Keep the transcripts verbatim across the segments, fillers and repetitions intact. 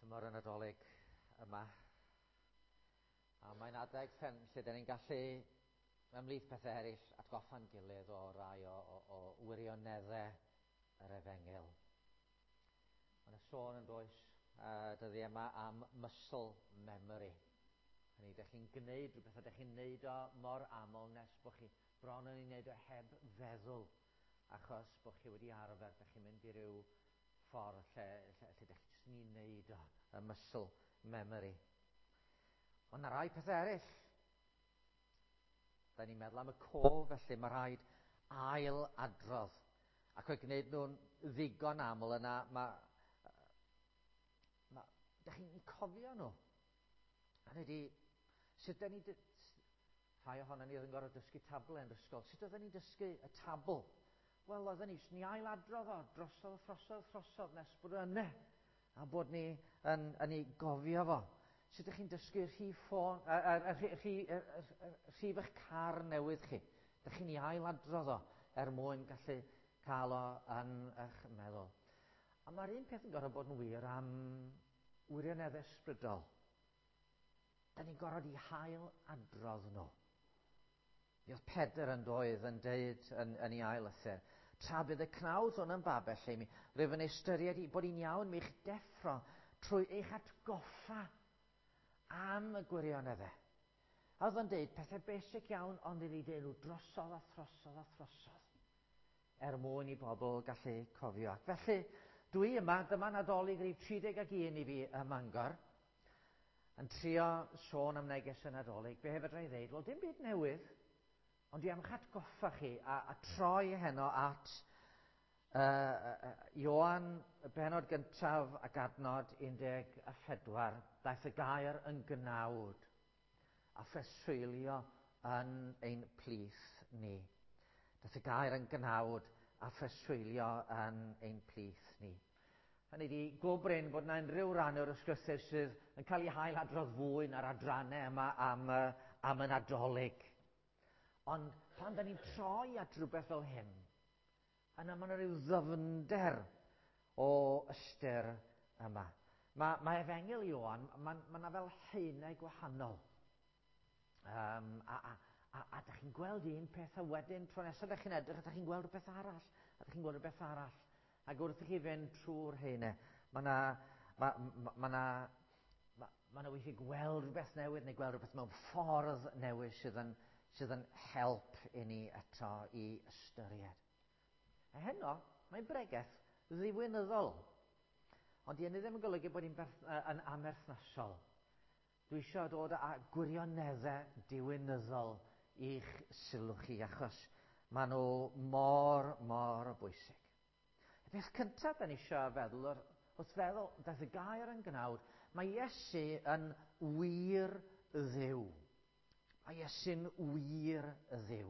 tymor y Nadolig yma. A mae'n adeg ffen lle da ni'n gallu, ymhlith pethau eraill, atgoffa'n gilydd o rai o, o, o wirioneddau yr Efengil. Mae'n sôn yn does uh, dyddi yma am muscle memory. Hynny, ydych chi'n gwneud rhywbeth, ydych chi'n gwneud o mor aml nes bod chi bron yn ei wneud o heb feddwl, achos bod chi wedi arfer, ydych chi'n mynd i ryw ffordd lle, lle, lle ydych chi jyst yn ei wneud o, y muscle memory. Ond yna rai pethau eraill. Da ni'n meddwl am y cof, felly mae rhaid ail adrodd. Ac o'i gwneud nhw'n ddigon aml yna, mae... Ma, da chi'n cofio nhw. Hynny ydi, sut da ni... Rhai ohono ni oedd yn gorfod dysgu tabl yn ysgol. Sut oedden ni'n dysgu y tabl? Wel, oedden ni, ni ail adrodd o, drosodd, throsodd, throsodd, nes bod yna. A bod ni yn, yn ei gofio fo. Sut ydych chi'n dysgu rhi ffôn, rhif eich car newydd chi? Ydych chi'n ei ail adrodd o er mwyn gallu cael o yn eich meddwl. A mae'r un peth yn gorfod bod yn wir am wirioneddau ysbrydol. Da ni'n gorfod i hail adrodd nhw. Mi oedd Pedr yn doedd yn deud yn, yn ei ail ythyr, tra bydd y cnawd hwn yn babell lle mi, rwyf yn ystyried i bod hi'n iawn mi eich deffro trwy eich atgoffa am y gwirioneddau. A oedd yn deud pethau basic iawn, ond i ni deud nhw drosodd a throsodd a throsodd, er mwyn i bobl gallu cofio. Ac felly, dwi yma, dyma Nadolig rhif tri deg ag un i fi ym Mangor, yn trio sôn am neges y Nadolig. Be fedra i ddeud? Wel, dim byd newydd, ond dwi am eich atgoffa chi a, a troi heno at uh, uh, Ioan, y benod gyntaf ac adnod un deg a phedwar, daeth y gair yn gnawd a phreswylio yn ein plith ni. Daeth y gair yn gnawd a phreswylio yn ein plith ni. Hynny ydi, gobryn bod yna unrhyw ran o'r ysgrythau sydd yn cael ei hail adrodd fwy na'r adrannau yma am, uh, am y Nadolig. Ond pan da ni'n troi at rhywbeth fel hyn, yna mae yna rhyw ddyfnder o ystyr yma. Mae, mae Efengil Ioan, mae yna fel haenau gwahanol. Um, a, a, a, a da chi'n gweld un peth a wedyn, tro nesaf da chi'n edrych, a da chi'n gweld rhywbeth arall, a da chi'n gweld rhywbeth arall. Ac wrth i chi fynd trwy'r haenau, mae yna ma, ma, ma, ma, ma, ma weithio gweld rhywbeth newydd, neu gweld rhywbeth mewn ffordd newydd sydd yn, sydd yn help i ni eto i ystyried. A heno, mae'n bregeth ddiwynyddol. Ond i hynny ddim yn golygu bod hi'n yn amerthnasol. Dwi eisiau dod â gwirioneddau diwynyddol i'ch sylw chi, achos maen nhw mor, mor bwysig. Y peth cyntaf da ni eisiau feddwl, wrth feddwl, daeth y gair yn gnawd, mae Iesu yn wir Dduw. Mae Iesu'n wir Dduw.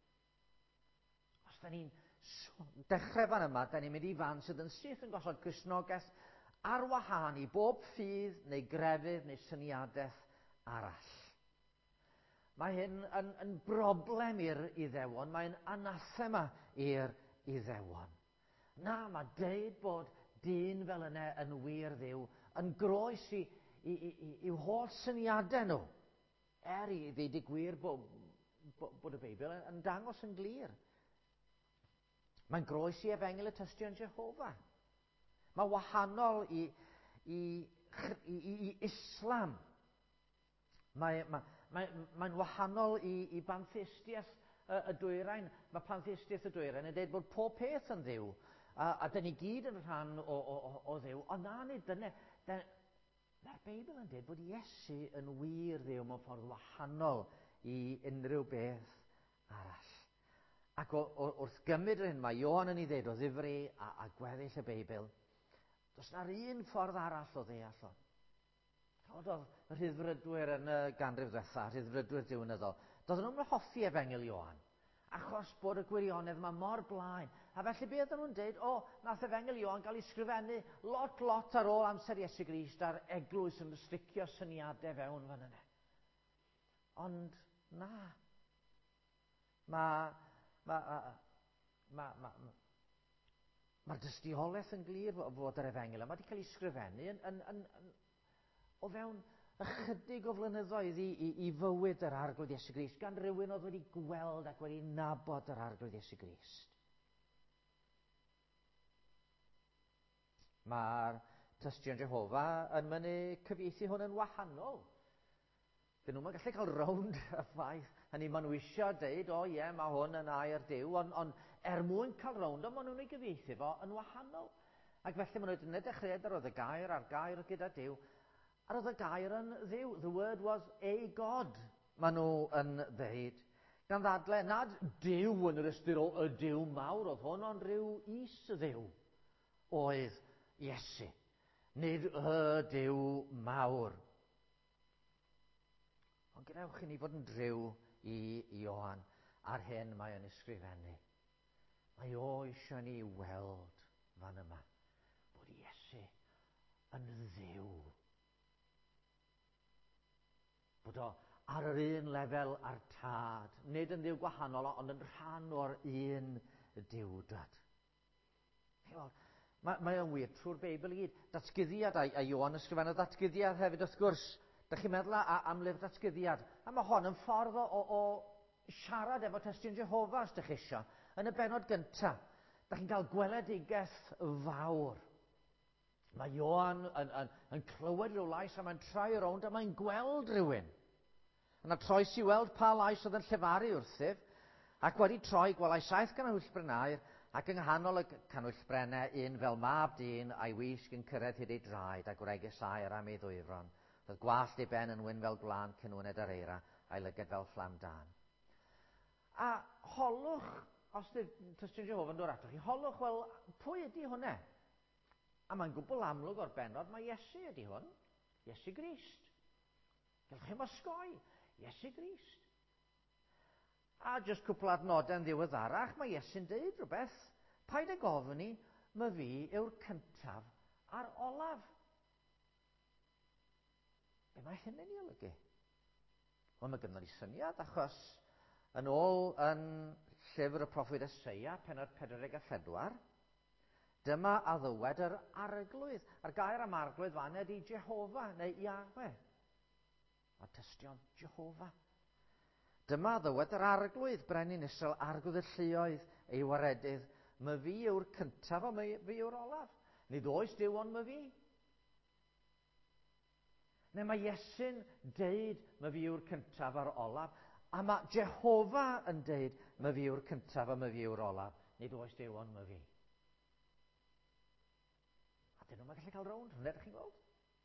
Os da ni'n dechrau fan yma, da ni'n mynd i fan sydd yn syth yn gosod Cristnogaeth ar wahân i bob ffydd neu grefydd neu syniadaeth arall. Mae hyn yn, yn broblem i'r Iddewon, mae'n anathema i'r Iddewon. Na, mae deud bod dyn fel yna yn wir Dduw yn groes i, i, i, i, i'w holl syniadau nhw. Er i ddeud y gwir bod, bod y Beibl yn dangos yn glir. Mae'n groes i Efengil y Tystion Jehova. Mae'n wahanol i, i, i, i Islam. Mae'n mae, mae, mae wahanol i, i bantheistiaeth y, y dwyrain. Mae pantheistiaeth y dwyrain yn dweud bod pob peth yn Dduw. A, a dyn ni gyd yn rhan o, o, o, o Dduw. Ond na ni, dyna... dyna Mae'r Beibl yn dweud bod Iesu yn wir Dduw mewn ffordd wahanol i unrhyw beth arall. Ac o, o, wrth gymryd hyn, mae Ioan yn ei ddweud o ddifri a, a gweddill y Beibl, does na'r un ffordd arall o ddeall o. Oedd y rhyddfrydwyr yn y ganrif ddiwethaf, rhyddfrydwyr diwynyddol, doedden nhw'n hoffi Efengil Ioan, achos bod y gwirionedd yma mor blaen. A felly be oedden nhw'n dweud, o, nath Efengil Ioan gael ei sgrifennu lot, lot ar ôl amser Iesu Grist a'r eglwys yn sticio syniadau fewn fan yna. Ond, na. Mae... Ma, ma, ma, ma, Mae'r dystiolaeth yn glir fod yr Efengyl yma wedi cael ei sgrifennu yn, yn, yn, yn, o fewn ychydig o flynyddoedd i, i, i fywyd yr arglwydd Iesu Grist, gan rywun oedd wedi gweld ac wedi nabod yr arglwydd Iesu Grist. Mae'r tystion Jehova yn mynd i cyfieithu hwn yn wahanol. Dyn nhw'n gallu cael rownd y ffaith. Hynny, maen nhw eisiau dweud, o ie, mae hwn yn air Duw, ond on, er mwyn cael rownd o, maen nhw'n ei gyfieithu fo yn wahanol. Ac felly maen nhw wedi gwneud dechreuad ar oedd y gair a'r gair gyda Duw. Ar oedd y gair yn Dduw. The word was a God, maen nhw yn dweud. Gan ddadle, nad Duw yn yr ystyr o y Duw mawr oedd hwn, ond rhyw is y Dduw oedd Iesu. Nid y Duw mawr. Ond gwnewch i ni fod yn driw i Ioan ar hyn mae yn ysgrifennu. Mae o eisiau ni weld fan yma bod Iesu yn Dduw. Bod o ar yr un lefel a'r tad. Nid yn Dduw gwahanol, ond yn rhan o'r un diwdad. Mae, mae o'n wir trwy'r Beibl i gyd. Datguddiad, a, a Ioan ysgrifennu datguddiad hefyd wrth gwrs. Dych chi'n meddwl a, am lyfr datguddiad. A mae hon yn ffordd o, o, o siarad efo testyn Jehova os dych chi isio. Yn y benod gyntaf, dych chi'n cael gweledigaeth fawr. Mae Ioan yn, yn, yn clywed rhyw lais a mae'n troi rownd a mae'n gweld rhywun. Yna troes i weld pa lais oedd yn llefaru wrthyf, ac wedi troi gwelai saith canwyllbrenau ac yng nghanol y canwyllbrennau un fel mab dyn a'i wisg yn cyrraedd hyd ei draed a gwregesau ar am ei ddwyfron. Roedd gwallt ei ben yn wyn fel glân cynwyned ar eira a'i lyged fel fflam dan. A holwch, os ydy testyn Jehova yn dod atoch chi, holwch, wel, pwy ydy hwnne? A mae'n gwbl amlwg o'r benod, mae Iesu ydy hwn. Iesu Grist. Gelwch chi'n osgoi. Iesu Grist. A jyst cwpl adnodau yn ddiweddarach, mae Iesu'n deud rhywbeth. Paid ag ofni, my fi yw'r cyntaf a'r olaf. Be mae hynny'n ei olygu? Wel, mae gynnon ni syniad, achos yn ôl yn llyfr y proffwyd Eseia, pennod pedwar deg a phedwar, dyma addywed yr arglwydd. A'r gair am arglwydd fan ydy Jehova neu Iahwe. A tystion Jehova. Dyma addywed yr arglwydd, brenin Israel, arglwydd y lluoedd, ei waredydd. My fi yw'r cyntaf o my fi yw'r olaf. Nid oes Duw ond my fi. Neu mae Iesu'n deud my fi yw'r cyntaf a'r olaf, a mae Jehova yn deud my fi yw'r cyntaf a my fi yw'r olaf. Nid oes Duw ond my fi. A dyn nhw'n gallu cael rownd, hwnna ydych chi'n gweld?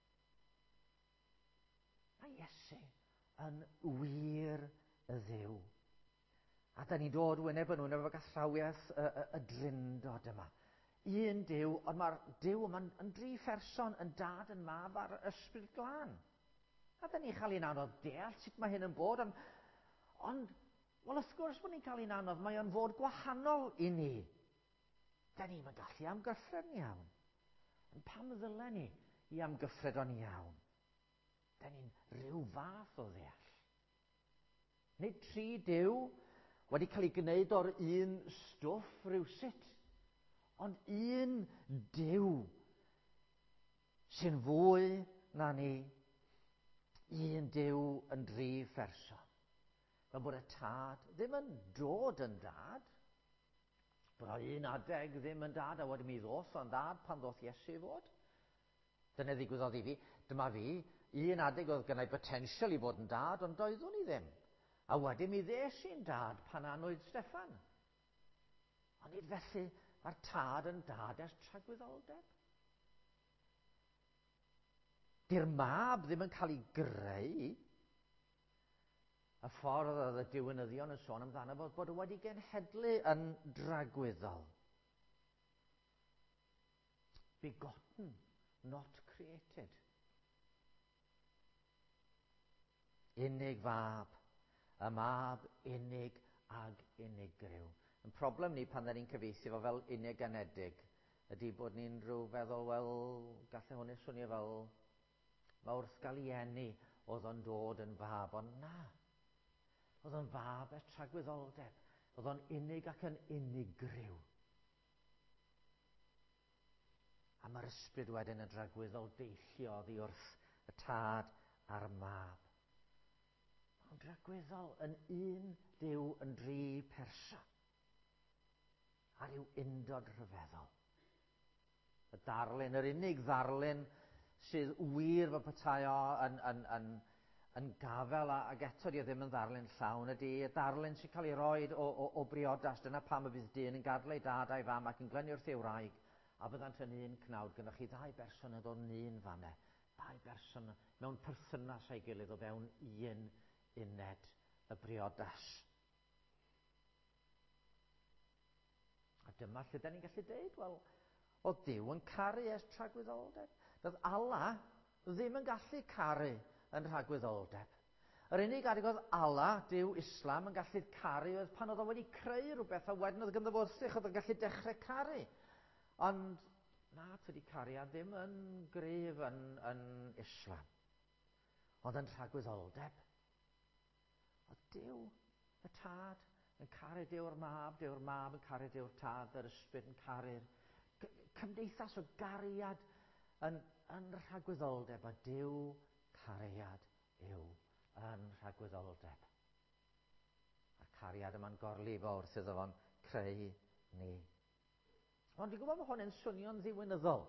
Mae Iesu yn wir y Dduw. A da ni'n dod wyneb yn wyneb efo gathrawiaeth y, y, y drindod yma. Un Duw, ond mae'r Duw yma'n yn dri pherson, yn dad, yn mab a'r ysbryd glân. A da ni'n cael ein anodd deall sut mae hyn yn bod, ond, ond wel, wrth gwrs bod ni'n cael ein anodd, mae o'n fod gwahanol i ni. Da ni'n gallu amgyffred'n iawn. Ond pam ddylen ni i amgyffred o'n iawn? Da ni'n rhyw fath o ddeall. Nid tri Duw wedi cael ei gwneud o'r un stwff rywsut, ond un Duw sy'n fwy na ni, un Duw yn dri pherson. Fel bod y tad ddim yn dod yn dad, bod o un adeg ddim yn dad, a wedi mi ddoth o'n dad pan ddoth Iesu i fod. Dyna ddigwyddodd i fi. Dyma fi, un adeg oedd gynnau potensial i fod yn dad, ond doeddwn i ddim. A wedyn mi ddes i'n dad pan anwyd Steffan. Ond nid felly mae'r tad yn dad ers tragwyddoldeb. Di'r mab ddim yn cael ei greu. Y ffordd oedd y diwynyddion yn sôn amdano fod bod wedi genhedlu yn dragwyddol. Begotten, not created. Unig fab, y mab unig ag unigryw. Y problem ni pan da ni'n cyfieithu fo fel unig anedig ydy bod ni'n rhyw feddwl, wel, gallai hwnna swnio fel mae wrth gael ei eni oedd o'n dod yn fab, ond na. Oedd o'n fab e tragwyddoldeb. Oedd o'n unig ac yn unigryw. A mae'r ysbryd wedyn yn dragweddol deillio oddi wrth y tad a'r mab. Mae'n dragweddol yn un Duw yn dri person. A ryw undod rhyfeddol. Y darlun, yr unig ddarlun sydd wir fy petai o yn, yn, yn, yn gafel, ac eto di ddim yn ddarlun llawn, ydy y darlun sy'n cael ei roi o, o, o briodas. Dyna pam y bydd dyn yn gadw ei dad a'i fam ac yn glynu wrth ei wraig, a byddant yn un cnawd. Gynnwch chi ddau berson yn dod yn un fanne. Ddau berson mewn perthynas a'i gilydd o fewn un uned y briodas. A dyma lle da ni'n gallu deud, wel, o Duw yn caru ers tragwyddoldeb. Doedd Allah ddim yn gallu caru yn rhagwyddoldeb. Yr unig adig oedd Allah, Duw Islam, yn gallu caru oedd pan oedd o wedi creu rhywbeth a wedyn oedd ganddo fo wrthych oedd o'n gallu dechrau caru. Ond na, tydi cariad ddim yn gryf yn, yn Islam. Ond yn rhagwyddoldeb. Oedd Duw y tad yn caru Dyw'r mab, Dyw'r mab yn caru Dyw'r tad, yr ysbryd yn caru'r cymdeithas o gariad yn, yn rhagwyddoldeb, a Duw cariad yw yn rhagwyddoldeb. A'r cariad yma'n gorlifo wrth iddo fo'n creu ni. Ond dwi'n gwybod bod hwn yn swnio'n ddiwynyddol.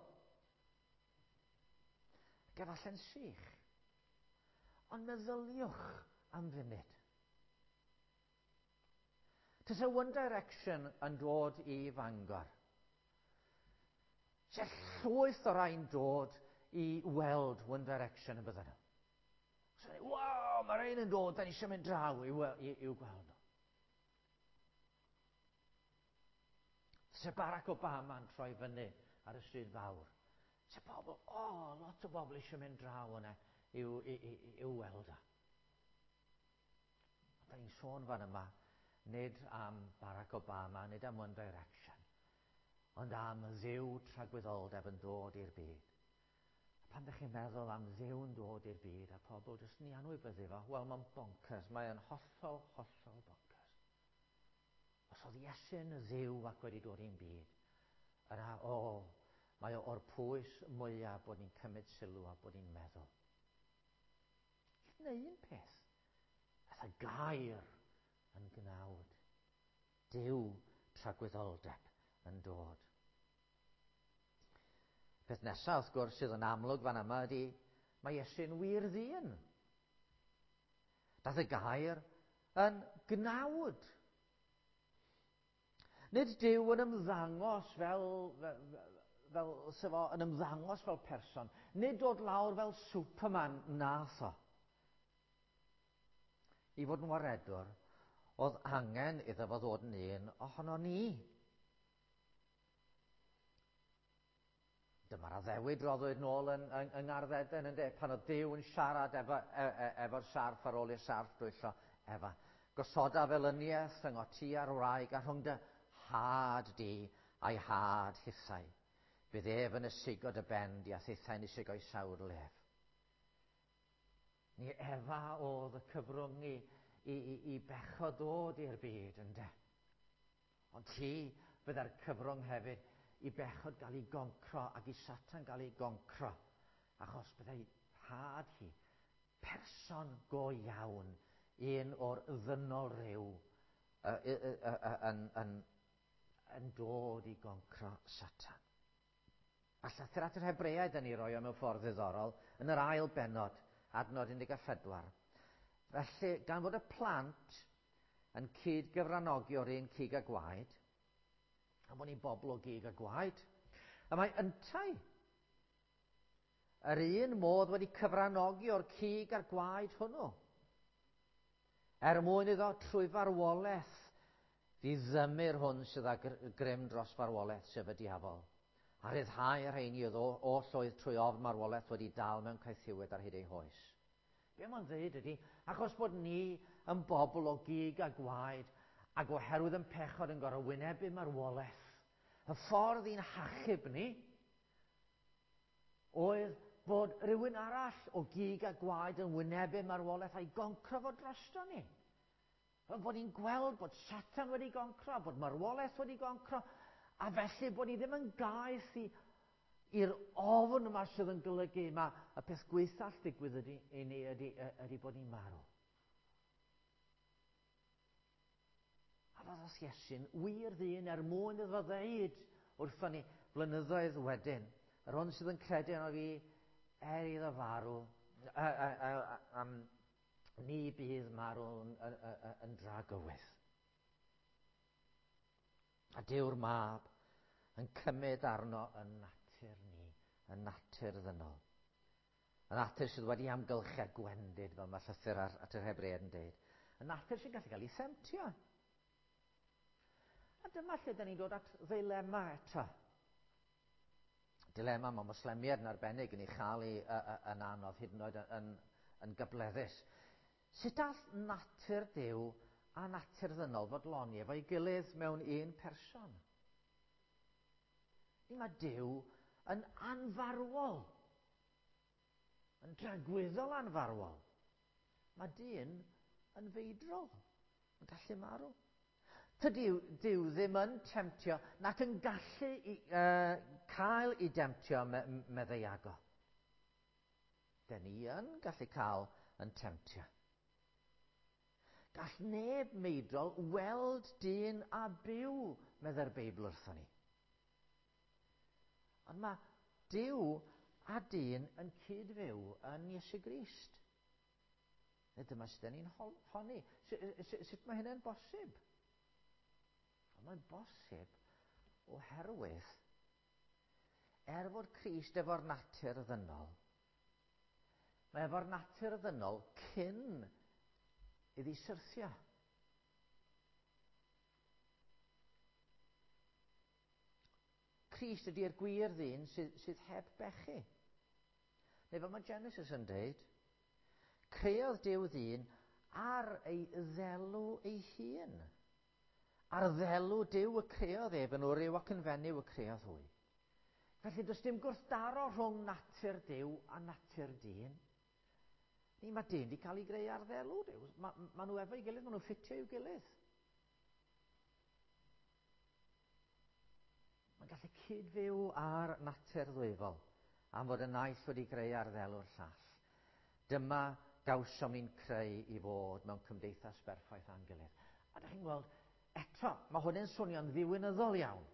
Gefalle'n sych. Ond meddyliwch am funud. Tysa One Direction yn dod i Fangor. Se llwyth o rai'n dod i weld One Direction yn bydden nhw. So, waw, mae rhain yn dod, da ni eisiau mynd draw i, i, i'w gweld nhw. Se Barack Obama yn troi fyny ar y stryd fawr. Se pobl, o, oh, lot o bobl eisiau mynd draw yna i'w, i'w weld o. Da ni'n sôn fan yma, nid am Barack Obama, nid am One Direction, ond am dduw tragwyddoldeb yn dod i'r byd. Pan ddech chi'n meddwl am dduw yn dod i'r byd, a pobl jyst ni anwybyddu fo, wel, mae'n bonkers, mae'n hollol, hollol bonkers. Os oedd Iesu'n y dduw ac wedi dod i'n byd, yna, o, mae o'r pwys mwyaf bod ni'n cymryd sylw a bod ni'n meddwl. Neu un peth, fath a gair yn gnawd. Duw tragwyddoldeb yn dod. Peth nesaf, wrth gwrs, sydd yn amlwg fan yma ydy, mae Iesu'n wir ddyn. Dath y gair yn gnawd. Nid Duw yn ymddangos fel, fel, fel, fel yn ymddangos fel person. Nid dod lawr fel Superman nath o. I fod yn waredwr, oedd angen iddo fo ddod yn un ohono ni. Dyma'r addewid roddwyd nôl yn, yn, yng Ngarddeden, ynddo, pan oedd Duw yn siarad efo, e, e, efo'r sarff ar ôl i'r sarff dwyllo efo. Gosoda felyniaeth rhwng o ti a'r wraig a rhwng dy had di a'i had hithau. Bydd ef yn ysigod y ben di a hithau'n isig o'i sawr lef. Ni Efa oedd y cyfrwng i I, i, i bechod ddod i'r byd, ynde. Ond ti bydda'r cyfrwng hefyd i bechod gael ei goncro ac i Satan gael ei goncro, achos byddai had hi person go iawn, un o'r ddynol ryw yn dod i goncro Satan. A llythyr at yr Hebreaid yn ei roi o mewn ffordd ddiddorol yn yr ail benod, adnod un deg pedwar. Felly, gan fod y plant yn cyd-gyfranogi o'r un cig a gwaed, a bod ni'n bobl o gig a gwaed, a mae yntai yr un modd wedi cyfranogi o'r cig a'r gwaed hwnnw. Er mwyn iddo trwy farwolaeth ddiddymur hwn sydd â grym dros farwolaeth sef y diafol. A ryddhau yr rheini oedd o, o llwyth trwy ofn marwolaeth wedi dal mewn caethiwyd ar hyd ei hoes. Be mae'n dweud ydy, achos bod ni yn bobl o gig a gwaed ac oherwydd yn pechod yn gorau wynebu marwolaeth, y ffordd i'n hachub ni oedd bod rhywun arall o gig a gwaed yn wynebu marwolaeth a'i goncro fod drosto ni. Bod ni'n gweld bod Satan wedi goncro, bod marwolaeth wedi goncro, a felly bod ni ddim yn gaeth i, i'r ofn yma sydd yn golygu mae y peth gweithall digwydd ydy, i ni ydy, ydy bod ni'n marw. A fod os Iesu'n wir ddyn er mwyn iddo ddeud wrthon ni blynyddoedd wedyn, yr hwn sydd yn credu yno fi er iddo farw, a, a, a, a, um, ni bydd marw yn, yn, yn dragywydd. A Dyw'r Mab yn cymryd arno yn natur ni, yn natur ddynol. Yn natur sydd wedi amgylch er gwendid, fel mae llythyr ar, at yr Hebreaid yn dweud. Yn natur sy'n gallu cael ei themtio. A dyma lle da ni'n dod at ddilema eto. Dilema mae Moslemiad yn arbennig yn ei chael ei yn anodd, hyd yn oed yn, yn gybleddus. Sut all natur Duw a natur ddynol fodloni efo'i gilydd mewn un person? Mae Duw yn anfarwol, yn dragwyddol anfarwol. Mae dyn yn feidrol, yn gallu marw. Tydy Duw ddim yn temtio, nac yn gallu i, uh, cael ei demtio me, meddeiago. Den ni yn gallu cael yn temtio. Gall neb meidrol weld dyn a byw, medde'r Beibl wrthon ni. Ond mae Duw a dyn yn cydfyw yn Iesu Grist. Dyma sydd ni'n honni. Sut mae hynny'n bosib? Mae'n bosib oherwydd er fod Crist efo'r natur ddynol, mae efo'r natur ddynol cyn iddi syrthio. Crist ydy'r gwir ddyn sydd, sydd heb bechu. Neu fel mae Genesis yn dweud, creodd Duw ddyn ar ei ddelw ei hun. Ar ddelw Duw y creodd ef yn wryw ac yn fenyw y creodd hwy. Felly does dim gwrthdaro rhwng natur Duw a natur dyn. Ni mae dyn wedi cael ei greu ar ddelw Duw. Mae ma nhw efo'i gilydd, mae nhw'n ffitio i'w gilydd. Mae'n gallu cydfyw ar natur ddwyfol am fod y naill wedi greu ar ddelw'r llall. Dyma gawsom ni'n creu i fod mewn cymdeithas berffaith a'n gilydd. A da chi'n gweld, eto, mae hwnna'n swnio'n ddiwinyddol iawn.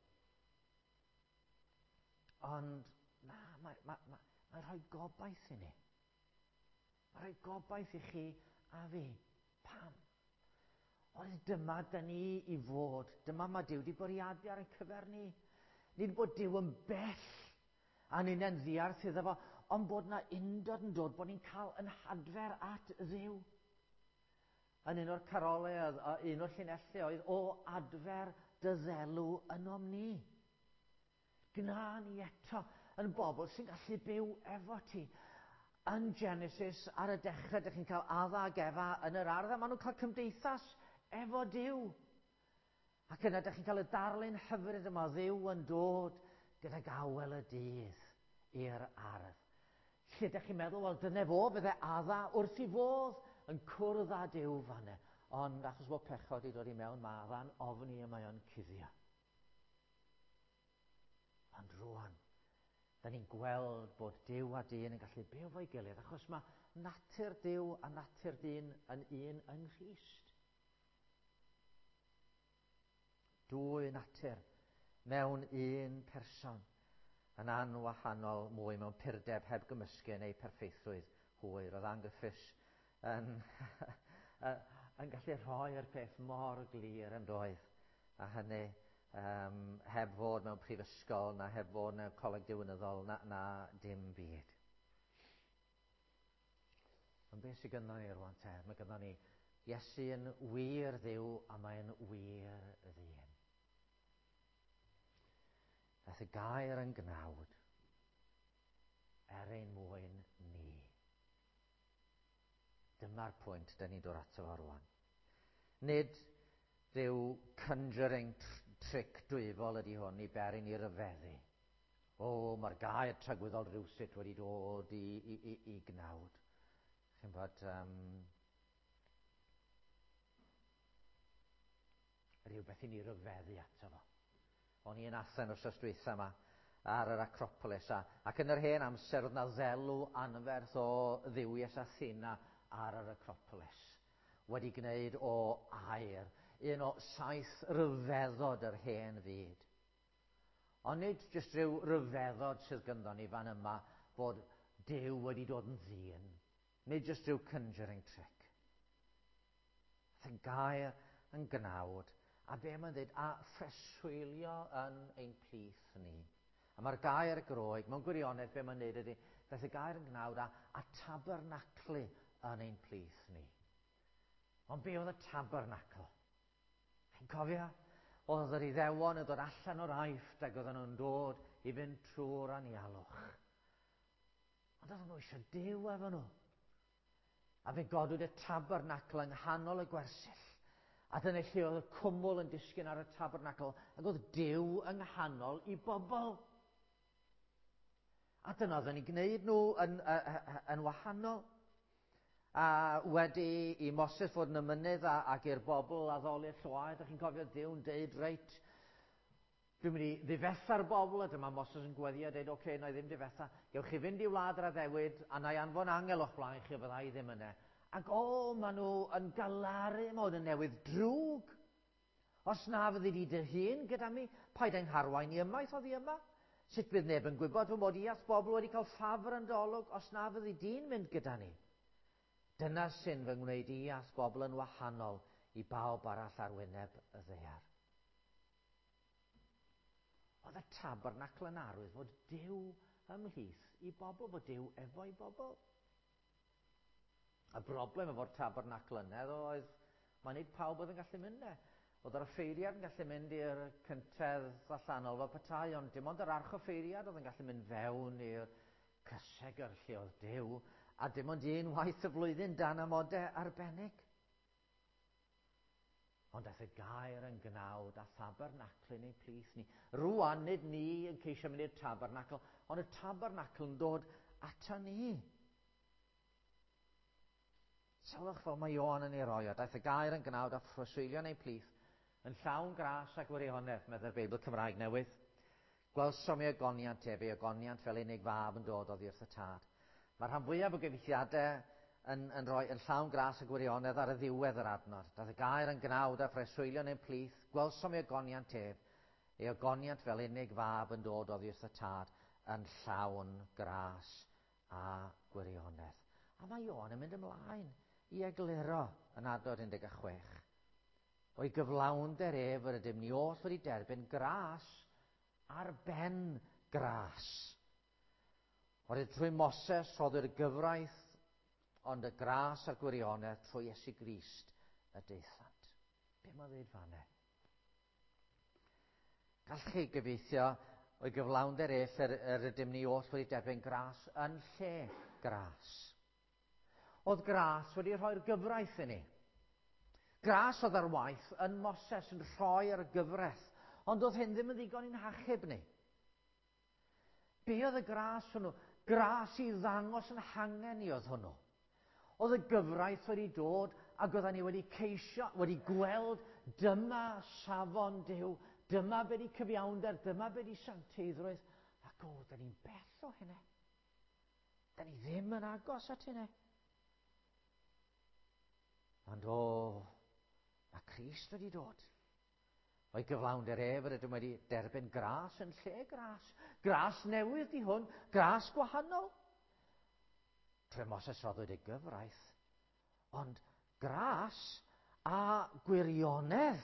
Ond, na, mae'n ma, ma, ma rhoi gobaith i ni. Mae'n rhoi gobaith i chi a fi. Pam? Ond dyma da ni i fod. Dyma mae Duw wedi bwriadu ar ein cyfer ni. Nid bod Duw yn bell a ni'n enddiarth iddo fo, ond bod na undod yn dod, bod ni'n cael yn hadfer at Dduw. Yn un o'r carolau, un o'r llinellau oedd, o adfer dy ddelw ynom ni. Gna ni eto yn bobl sy'n gallu byw efo ti. Yn Genesis, ar y dechrau, ydych chi'n cael Adda ac Efa yn yr ardd, a maen nhw'n cael cymdeithas efo Duw. Ac yna, ydych chi'n cael y darlun hyfryd yma, Dduw yn dod gyda gawel y dydd i'r ardd. Lle ydych chi'n meddwl, wel, dyna fo, bydde Adda wrth i fodd yn cwrdd â Duw fanne. Ond achos bod pechod wedi dod i mewn, mae Adda'n ofni y mae o'n cuddio. Ond rwan, da ni'n gweld bod Duw a dyn yn gallu byw fo'i gilydd, achos mae natur Duw a natur dyn yn un yng Nghrist. Dwy natur mewn un person yn anwahanol mwy mewn purdeb heb gymysgu neu perffeithrwydd hwyr. Oedd Angus Fish yn, yn gallu rhoi'r peth mor glir yn doedd. A hynny um, heb fod mewn prifysgol na heb fod mewn coleg diwynyddol na, na dim byd. Ond beth sydd gynnon ni rwan te? Mae gynnon ni Iesu yn wir Dduw a mae'n wir ddyn. Daeth y gair yn gnawd er ein mwyn ni. Dyma'r pwynt da ni'n dod ato fo rwan. Nid rhyw conjuring tric dwyfol ydy hwn i beru ni ryfeddu. O, mae'r gair tragwyddol rywsut wedi dod i, i, i, i gnawd. Chi'n bod, um, rhywbeth i ni ryfeddu ato fo. O'n i yn Athen os oes dweitha yma, ar yr Acropolis. A, ac yn yr hen amser, oedd na ddelw anferth o dduwies Athena ar yr Acropolis, wedi gwneud o aer, un o saith ryfeddod yr hen fyd. Ond nid jyst rhyw ryfeddod sydd gynddon ni fan yma bod Duw wedi dod yn ddyn, nid jyst rhyw conjuring trick. Oedd y gair yn gnawd, a be mae'n dweud, a phreswylio yn ein plith ni. A mae'r gair Groeg, mewn gwirionedd be mae'n dweud ydy, daeth y gair yn gnawd a, a tabernaclu yn ein plith ni. Ond be oedd y tabernacl? Chi'n cofio? Oedd yr Iddewon yn dod allan o'r Aifft ac oedden nhw'n dod i fynd trwy'r anialwch. Ond oedden nhw eisiau Duw efo nhw. A fe godwyd y tabernacl yng nghanol y gwersyll. A dyna lle oedd y cwmwl yn disgyn ar y tabernacl, ac oedd Duw yng nghanol i bobl. A dyna oedden ni'n gwneud nhw yn, yn, yn wahanol. A wedi i Moses fod yn y mynydd ac i'r bobl addoli'r llwaed, a chi'n cofio Duw'n deud, reit, dwi'n mynd i ddifetha'r bobl, a dyma Moses yn gweddi a deud, oce, okay, na i ddim difetha, gewch chi fynd i wlad yr addewid, a na i anfon angel o'ch blaen chi, fydda i ddim yna. Ac o, maen nhw yn galaru, mae hwn yn newydd drwg. Os na fyddi di dy hun gyda mi, paid ein harwain i ymaith oedd i yma. Sut bydd neb yn gwybod fy mod i ath bobl wedi cael ffafr yn dolwg, os na fyddi di'n mynd gyda ni. Dyna sy'n fy ngwneud i ath bobl yn wahanol i bawb arall ar wyneb y ddaear. Oedd y tabernacl yn arwydd fod Duw ymhlith i bobl, bod Duw efo i bobl. Y broblem efo'r tabernacl yna oedd, mae nid pawb oedd yn gallu mynd e. Oedd yr offeiriad yn gallu mynd i'r cyntedd allanol fel petai, ond dim ond yr arch offeiriad oedd yn gallu mynd fewn i'r cysegr lle oedd Duw, a dim ond un waith y flwyddyn dan amodau arbennig. Ond daeth y gair yn gnawd a tabernacl yn ei plith ni. Rwan, nid ni yn ceisio mynd i'r tabernacl, ond y tabernacl yn dod ata ni. Sylwch fel mae Ioan yn ei roi o. Daeth y gair yn gnawd a phreswylio yn ei plith, yn llawn gras a gwirionedd, medde'r Beibl Cymraeg Newydd. Gwelsom ei agoniant ef, ei agoniant fel unig fab yn dod oddi wrth y tad. Mae'r rhan fwyaf o gyfeithiadau yn, yn rhoi yn llawn gras a gwirionedd ar y ddiwedd yr adnod. Daeth y gair yn gnawd a phreswylio yn ein plith, gwelsom ei agoniant ef, ei agoniant fel unig fab yn dod oddi wrth y tad, yn llawn gras a gwirionedd. A mae Ioan yn mynd ymlaen i egluro yn adnod un deg chwech. O'i gyflawnder ef yr ydym ni oll wedi derbyn gras ar ben gras. Oherwydd trwy Moses rhoddwyd y gyfraith, ond y gras a'r gwirionedd trwy Iesu Grist y deithant. Be mae'n dweud fanne? Gall chi gyfeithio o'i gyflawnder ef yr, yr ydym ni oll wedi derbyn gras yn lle gras. Oedd gras wedi rhoi'r gyfraith i ni. Gras oedd ar waith yn Moses yn rhoi ar y gyfraith, ond oedd hyn ddim yn ddigon i'n hachub ni. Be oedd y gras hwnnw? Gras i ddangos yn hangen ni oedd hwnnw. Oedd y gyfraith wedi dod ac oedden ni wedi ceisio, wedi gweld dyma safon Duw, dyma be di cyfiawnder, dyma be di sancteiddrwydd, ac o, da ni'n bell o hynny. Da ni ddim yn agos at hynny. Ond o, mae Crist wedi dod. O'i gyflawnder ef yr ydym wedi derbyn gras yn lle gras. Gras newydd di hwn, gras gwahanol. Trwy Moses roddwyd ei gyfraith, ond gras a gwirionedd.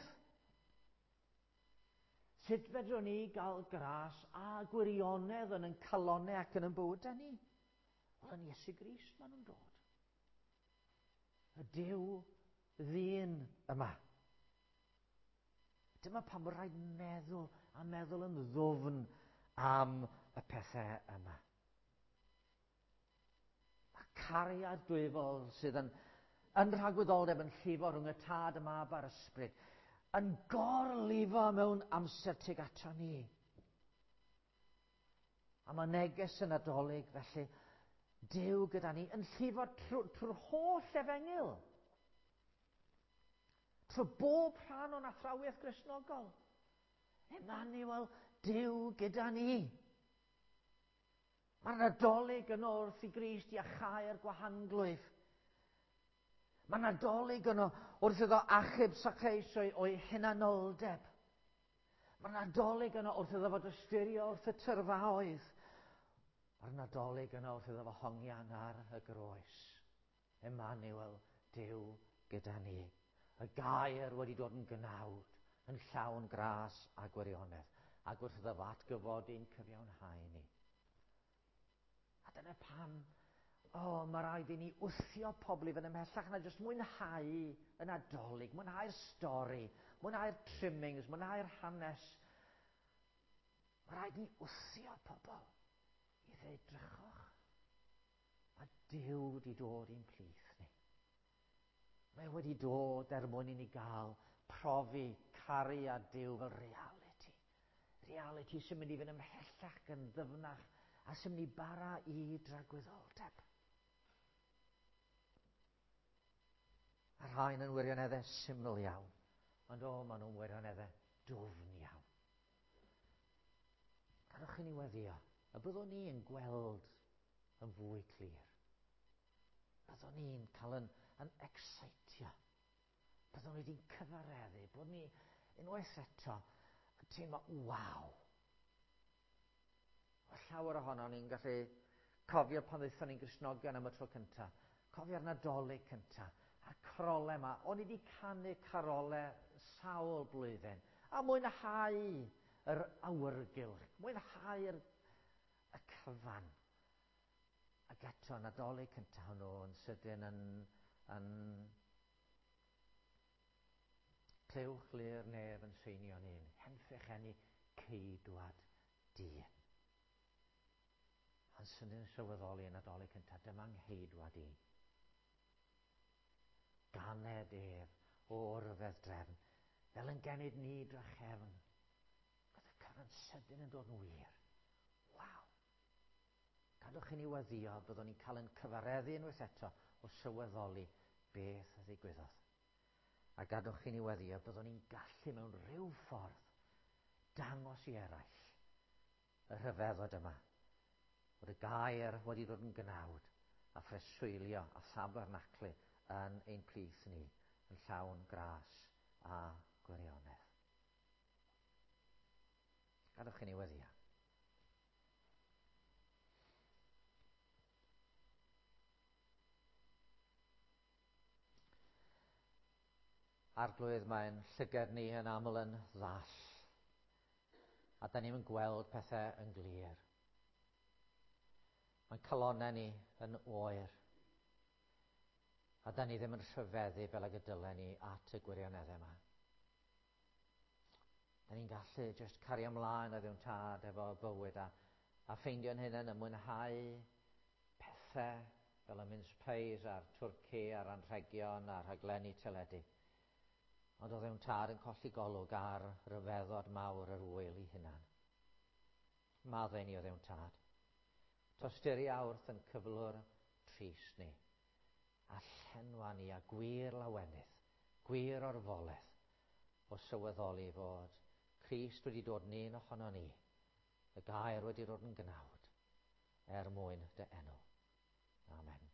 Sut fedrwn ni gael gras a gwirionedd yn yn calonnau ac yn yn bywydau ni? Wel, yn Iesu Grist maen nhw'n dod. Y Duw ddyn yma. Dyma pam bod rhaid meddwl a meddwl yn ddwfn am y pethau yma. A cariad dwyfol sydd yn, yn rhagwyddoldeb yn llifo rhwng y tad y mab a'r ysbryd, yn gorlifo mewn amser tuag ato ni. A mae neges yn adolyg, felly, Duw gyda ni yn llifo trwy'r trwy holl efengil. Trwy bob rhan o'n athrawiaeth Gristnogol. Emmanuel, Duw gyda ni. Mae Nadolig yno wrth i Grist i achau'r gwahanglwyf. Mae Nadolig yno wrth iddo achub Sacheus o'i, o'i hunanoldeb. Mae Nadolig yno wrth iddo fod ystyrio wrth y tyrfaoedd. Mae'r Nadolig yno wrth iddo fo hongian ar y groes. Emmanuel, Duw gyda ni. Y gair wedi dod yn gnawd, yn llawn gras a gwirionedd, ac wrth iddo fo atgyfodi'n cyfiawnhau ni. A dyna pam, o, oh, mae rhaid i ni wthio pobl i fynd ymhellach na jyst mwynhau y Nadolig, mwynhau'r stori, mwynhau'r trimmings, mwynhau'r hanes. Mae rhaid i ni wthio pobl i ddweud drychwch. Mae Duw wedi dod i'n plith ni. Mae wedi dod er mwyn i ni gael profi caru a Duw fel reality. Reality sy'n mynd i fynd ymhellach yn ddyfnach a sy'n mynd i bara i dragwyddoldeb. Mae'r rhain yn wirioneddau syml iawn, ond o, maen nhw'n wirioneddau dwfn iawn. Gadwch i ni weddio, y byddwn ni yn gweld yn fwy clir. Byddwn ni'n cael yn, yn exeitio. Byddwn ni wedi'n cyfareddu, bod ni unwaith eto yn teimlo, waw. O llawer ohono ni'n gallu cofio pan ddeithon ni'n Gristnogion am y tro cyntaf. Cofio'r Nadolig cyntaf. A'r carolau yma. O'n i wedi canu carolau sawl blwyddyn. A mwynhau yr awyrgylch. Mwynhau'r y cyfan. Ac eto, Nadolig cyntaf hwnnw yn sydyn yn, yn clywch lir nef yn seinio'n un. Henffych enni ceidwad dyn. Ond sydyn yn sylweddoli yn Nadolig cyntaf, dyma ngheidwad i. Ganed ef o ryfedd drefn, fel yn gennyf ni drachefn. Oedd y cyfan sydyn yn dod yn wir. Waw. Gadwch i ni weddio byddwn ni'n cael yn cyfareddu unwaith eto o sylweddoli beth a ddigwyddodd. A gadwch i ni weddio byddwn ni'n gallu mewn rhyw ffordd dangos i eraill y rhyfeddod yma. Bod y gair wedi dod yn gnawd a phreswylio a thabernaclu yn ein plith ni yn llawn gras a gwirionedd. Gadwch i ni weddio. Arglwydd mae'n llygad ni yn aml yn ddall. A da ni'n gweld pethau yn glir. Mae'n calonau ni yn oer. A da ni ddim yn rhyfeddu fel ag y dylen ni at y gwirioneddau yma. Da ni'n gallu just cario ymlaen a ddiwn tad efo bywyd a, a ffeindio'n hyn yn ymwynhau pethau fel y mince pies a'r twrci a'r anrhegion a'r rhaglenni teledu. Ond o ddiwn tad yn colli golwg ar ryfeddod mawr yr wyl ei hunan. Maddau ni o ddiwn tad. Tosturi awrth yn cyflwr tris ni. A llenwa ni a gwir lawenydd, gwir orfoledd o sylweddoli fod Crist wedi dod ni'n ohono ni. Y gair wedi dod yn gnawd er mwyn dy enw. Amen.